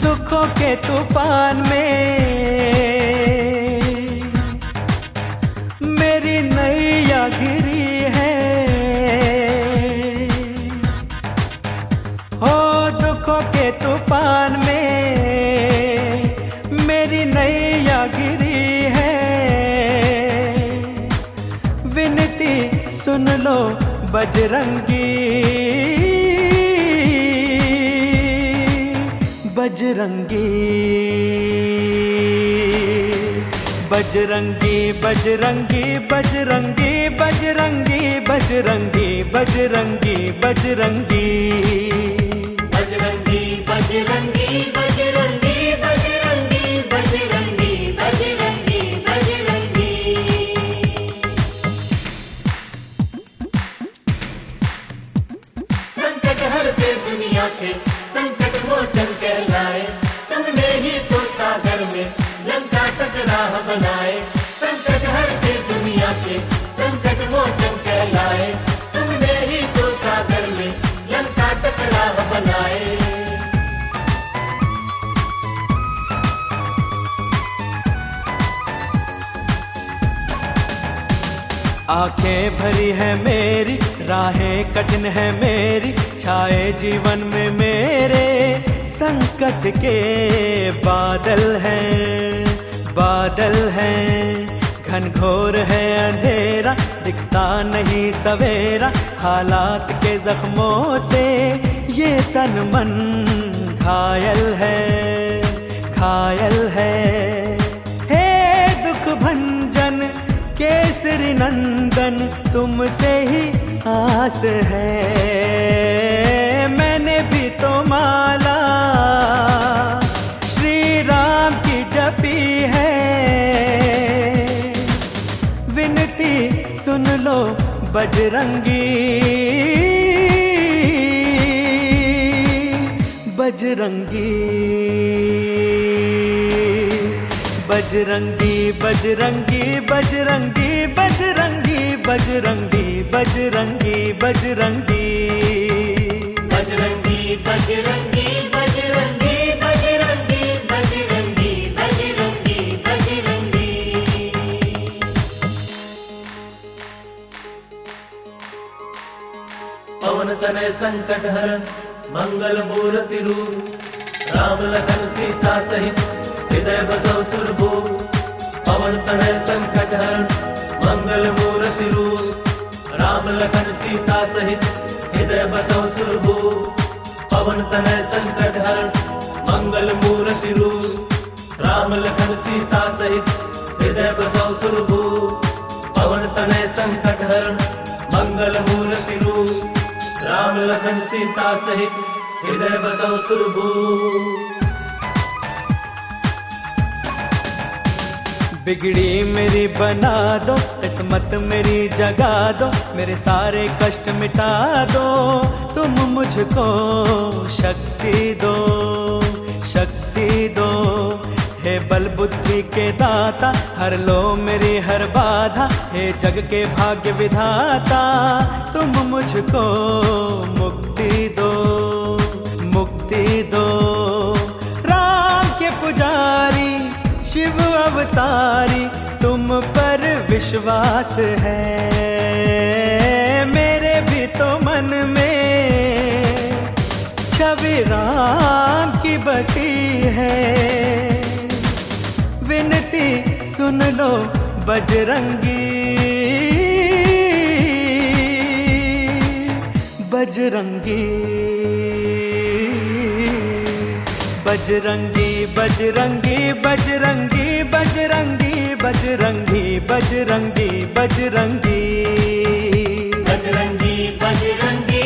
दुखों के तूफान में मेरी नैया घिरी है। हो दुखों के तूफान में मेरी नैया घिरी है। विनती सुन लो बजरंगी, बजरंगी, बजरंगी, बजरंगी, बजरंगी, बजरंगी, बजरंगी, बजरंगी, बजरंगी, बजरंगी, बजरंगी, बजरंगी, बजरंगी, बजरंगी, बजरंगी, बजरंगी। संकट हरते दुनिया के संकट मोचन कहलाए, तुमने ही तो सागर में लंका तक राह बनाए। संकट हरते दुनिया के संकट मोचन कहलाए, तुमने ही तो सागर में लंका तक राह बनाए। आंखें भरी है मेरी, राहें कठिन है मेरी, छाए जीवन में मेरे संकट के बादल हैं, बादल हैं। घनघोर है अंधेरा, दिखता नहीं सवेरा, हालात के जख्मों से ये तन मन घायल है, घायल है। हे दुख भंजन केसरी नंदन, तुमसे ही आस है। मैंने भी तो माला श्री राम की जपी है। विनती सुन लो बजरंगी, बजरंगी, बजरंगी, बजरंगी, बजरंगी, बजरंगी, बजरंगी, बजरंगी, बजरंगी, बजरंगी, बजरंगी, बजरंगी, बजरंगी, बजरंगी, बजरंगी, बजरंगी। पवन तनय संकट हरन मंगल मूर्ति रूप, राम लखन सीता सहित हृदय बसौ सुरभूप। पवन तनय संकट हरन मंगल मूर्ति रूप, राम लखन सीता सहित हृदय बसौ सुरभूप। पवन तनय संकट हरन मंगल मूर्ति रूप, राम लखन सीता सहित हृदय बसौ सुरभूप। पवन तनय संकट हरन मंगल मूर्ति रूप, राम लखन सीता सहित हृदय बसौ सुरभूप। बिगड़ी मेरी बना दो, किस्मत मेरी जगा दो, मेरे सारे कष्ट मिटा दो। तुम मुझको शक्ति दो, शक्ति दो। हे बल बुद्धि के दाता, हर लो मेरी हर बाधा। हे जग के भाग्य विधाता, तुम मुझको मुक्ति दो, मुक्ति दो। राम के पुजारी शिव अवतारी, तुम पर विश्वास है। मेरे भी तो मन में छवि राम की बसी है। विनती सुन लो बजरंगी, बजरंगी, बजरंगी, बजरंगी, बजरंगी, बजरंगी, बजरंगी, बजरंगी, बजरंगी, बजरंगी, बजरंगी,